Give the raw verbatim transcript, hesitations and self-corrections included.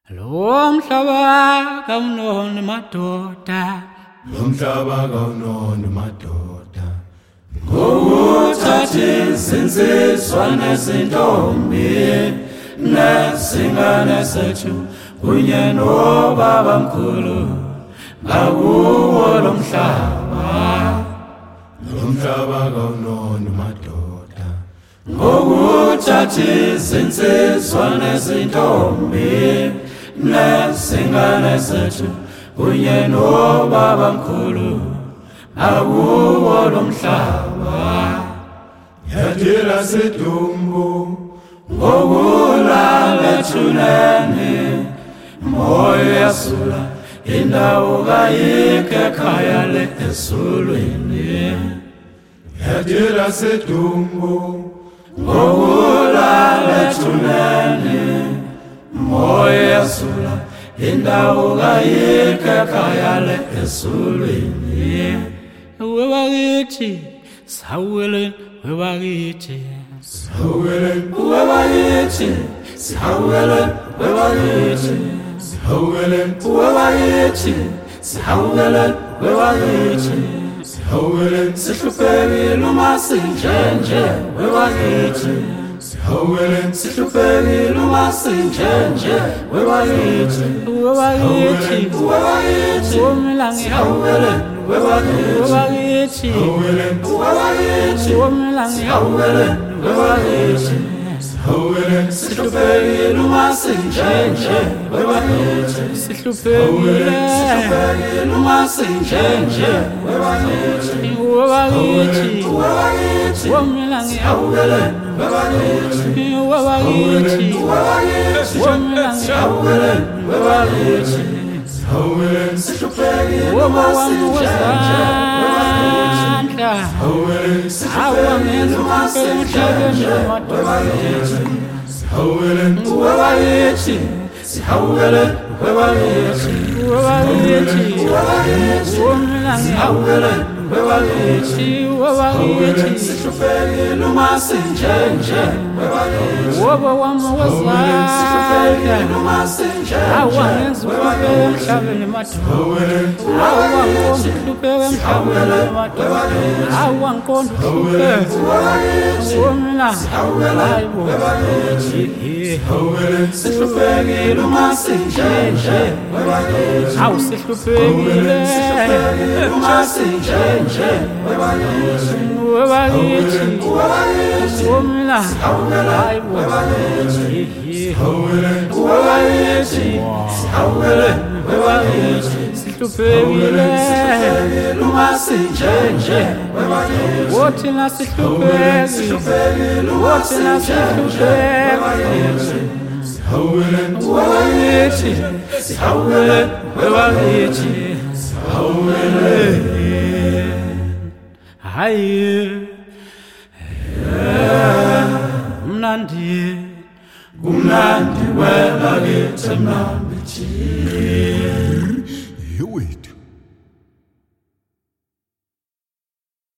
Lo mhlaba kawunoni madoda, lo mhlaba kawunoni madoda, ngokuthatha izinsizwa nezintombi nezingane zethu kunye nobabamkhulu ngakuwo lo mhlaba. Lo mhlaba kawunoni madoda, ngokuthatha izinsizwa nezintombi nezingane zethu kunye nobabamkhulu ngakuwo lo mhlaba. Yadila sidumbu ngokulala ethuneni, moya yasula indawo kayikho ekhaya le ezulwini. Yadila sidumbu ngokulala ethuneni, moya yasula indawo kayikho ekhaya le ezulwini. Webakithi saweleni, webakithi saweleni, webakithi saweleni, webakithi saweleni, webakithi saweleni, webakithi saweleni. Sihluphekile uma sinjenje, webakithi saweleni. Sihluphekile uma sinjenje, webakithi webakithi webakithi. Womilangi saweleni, webakithi webakithi webakithi. Womilangi saweleni, webakithi saweleni. Sihluphekile uma sinjenje, webakithi sihluphekile uma sinjenje, webakithi webakithi webakithi. Womilangi saweleni, webakithi webakithi webakithi. Womilangi saweleni, webakithi saweleni. Sihluphekile uma sinjenje, awangenza uma sinjenje, webakithi saweleni, webakithi saweleni, webakithi webakithi webakithi. Womilangi saweleni, webakithi webakithi. Sihluphekile uma sinjenje, webakithi woba wami wezandla, awangenza uhlupheke emhlabeni madoda, awangiqonda uhlupheke emhlabeni madoda, awangiqonda uhlupheke. Womilangi hayibo, sihluphekile uma sinjenje, awu sihluphekile uma sinjenje, webakithi webakithi. Womilangi hayibo, webakithi webakithi. Sihluphekile uma sinjenje, webakithi wothina sihluphekile, wothina sihluphekile, webakithi saweleni, webakithi saweleni. Hayi mnandi kumnandi webakithi mnandi. You wait.